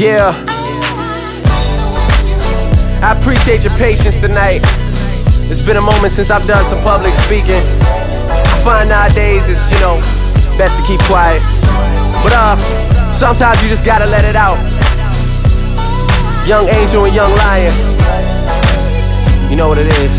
Yeah. I appreciate your patience tonight. It's been a moment since I've done some public speaking. I find nowadays it's, best to keep quiet. But sometimes you just gotta let it out. Young Angel and Young Lion. You know what it is.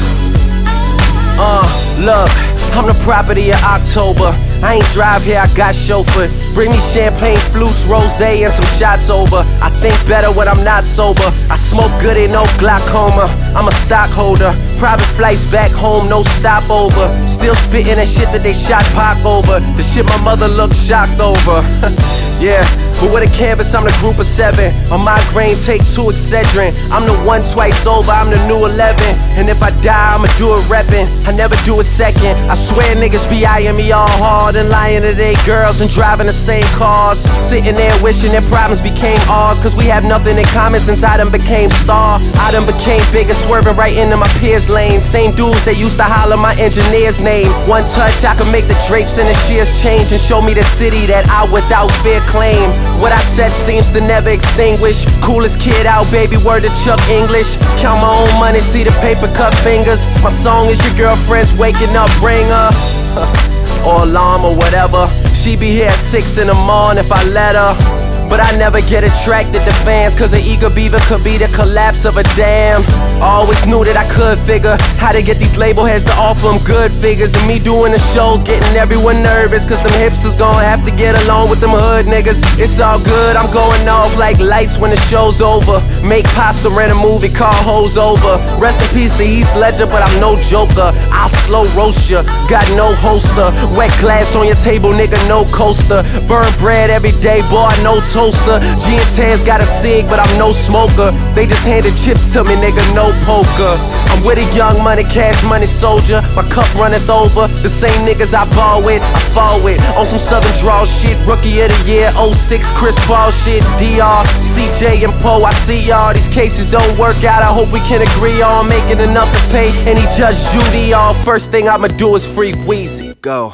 Look, I'm the property of October. I ain't drive here, I got chauffeur. Bring me champagne, flutes, rosé, and some shots over. I think better when I'm not sober. I smoke good, ain't no glaucoma. I'm a stockholder. Private flights back home, no stopover. Still spitting that shit that they shot Pac over. The shit my mother looked shocked over. Yeah, but with a canvas, I'm the group of 7. A migraine, take 2 Excedrin. I'm the one twice over, I'm the new 11. And if I die, I'ma do it reppin'. I never do it second. I swear niggas be eyeing me all hard and lying to they girls and driving the same cars. Sitting there wishing their problems became ours, cause we have nothing in common since I done became star. I done became bigger, swerving right into my peers' lane. Same dudes that used to holler my engineer's name. One touch, I could make the drapes and the shears change and show me the city that I without fear claim. What I said seems to never extinguish. Coolest kid out, baby, word to Chuck English. Count my own money, see the paper cut fingers. My song is your girlfriend's waking up ringer. Or alarm or whatever. She be here at 6 in the morning if I let her. But I never get attracted to fans, cause an eager beaver could be the collapse of a dam. Always knew that I could figure how to get these label heads to offer them good figures. And me doing the shows getting everyone nervous, cause them hipsters gon' have to get along with them hood niggas. It's all good, I'm going off like lights when the show's over. Make pasta, rent a movie, call hoes over. Rest in peace to Heath Ledger, but I'm no joker. I'll slow roast ya, got no holster. Wet glass on your table, nigga, no coaster. Burn bread every day, boy, no toaster. G and Taz got a cig, but I'm no smoker. They just handed chips to me, nigga, no poker. I'm with a young money, cash money soldier. My cup runneth over. The same niggas I ball with, I fall with. On some Southern draw shit, rookie of the year, 06 Chris Paul shit. DR, CJ and Poe, I see y'all. These cases don't work out, I hope we can agree on making enough to pay any Judge Judy off. First thing I'ma do is free Weezy. Go.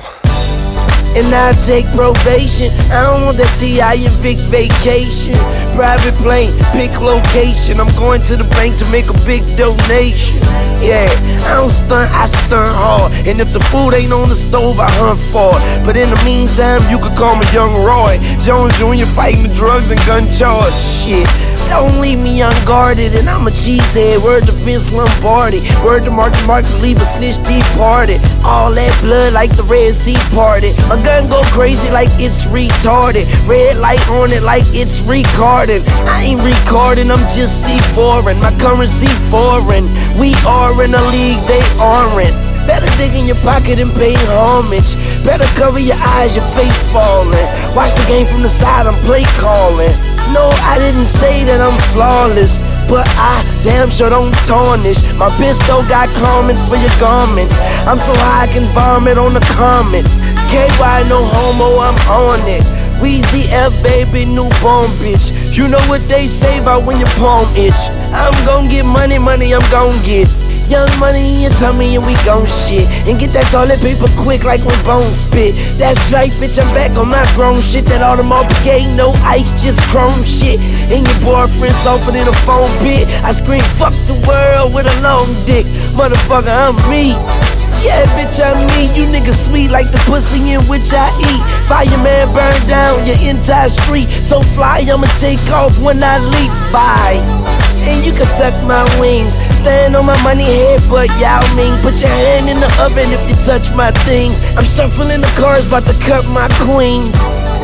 And I take probation. I don't want that T.I. and Vic vacation. Private plane, pick location. I'm going to the bank to make a big donation. Yeah, I don't stunt, I stunt hard. And if the food ain't on the stove, I hunt for it. But in the meantime, you could call me Young Roy Jones Jr. fighting the drugs and gun charge. Shit, don't leave me unguarded. And I'm a cheesehead, word to Vince Lombardi. Word to Mark leave a snitch tea party. All that blood like the Red Sea Party. My gun go crazy like it's retarded. Red light on it like it's recording. I ain't recording, I'm just C4ing. My currency foreign. We are in a league they aren't. Better dig in your pocket and pay homage. Better cover your eyes, your face falling. Watch the game from the side, I'm play calling. No, I didn't say that I'm flawless, but I damn sure don't tarnish. My pistol got comments for your garments. I'm so high I can vomit on the comment. KY no homo, I'm on it. Weezy F baby, newborn bitch. You know what they say about when your palm itch. I'm gon' get money, I'm gon' get Young Money in your tummy and we gon' shit. And get that toilet paper quick like when Bone spit. That's right, bitch, I'm back on my grown shit. That Audemars Piguet, no ice, just chrome shit. And your boyfriend softer than a phone bit. I scream, fuck the world with a long dick. Motherfucker, I'm me. Yeah, bitch, I'm me. You niggas sweet like the pussy in which I eat. Fireman burn down your entire street. So fly, I'ma take off when I leap. Bye. And you can suck my wings. Stand on my money head, but Yao Ming. Put your hand in the oven if you touch my things. I'm shuffling the cars, about to cut my queens.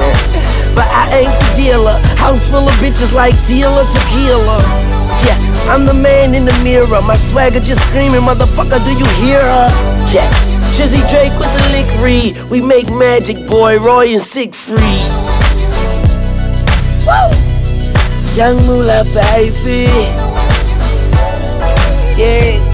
But I ain't the dealer. House full of bitches like Tila Tequila. Yeah, I'm the man in the mirror. My swagger just screaming, motherfucker, do you hear her? Yeah, Drizzy Drake with the lick read. We make magic, boy, Roy and Siegfried. Woo! Young Moolah, baby. Yeah.